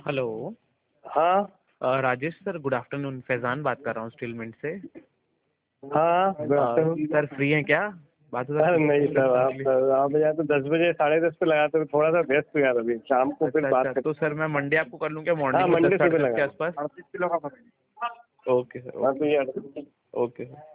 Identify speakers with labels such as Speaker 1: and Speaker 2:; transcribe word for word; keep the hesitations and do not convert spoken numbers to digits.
Speaker 1: Hello.
Speaker 2: हाँ
Speaker 1: अ, Rajesh sir, good afternoon. Faizan बात कर रहा हूँ स्टील मिंट से।
Speaker 2: हाँ good
Speaker 1: uh,
Speaker 2: afternoon.
Speaker 1: Sir free हैं क्या? बात हो
Speaker 2: अरे
Speaker 1: सकती है
Speaker 2: नहीं
Speaker 1: कुछ
Speaker 2: सर,
Speaker 1: डिस्कशन
Speaker 2: आप
Speaker 1: के लिए?
Speaker 2: सर आप यार तो दस बजे साढ़े दस पे लगाते हो, थोड़ा सा व्यस्त हो यार, अभी शाम को फिर
Speaker 1: अच्छा
Speaker 2: बात
Speaker 1: अच्छा,
Speaker 2: करते
Speaker 1: तो सर मैं मंडे आपको कर लूँ क्या?
Speaker 2: हैं। हाँ
Speaker 1: मॉर्निंग में दस
Speaker 2: मंडे
Speaker 1: साढ़े
Speaker 2: सुबह
Speaker 1: दस
Speaker 2: लगा
Speaker 1: के
Speaker 2: लो।
Speaker 1: आसपास।
Speaker 2: अड़तीस किलो का पड़ेगा।
Speaker 1: ओके सर,
Speaker 2: हाँ
Speaker 1: ओके।
Speaker 2: तो ये
Speaker 1: ओके सर।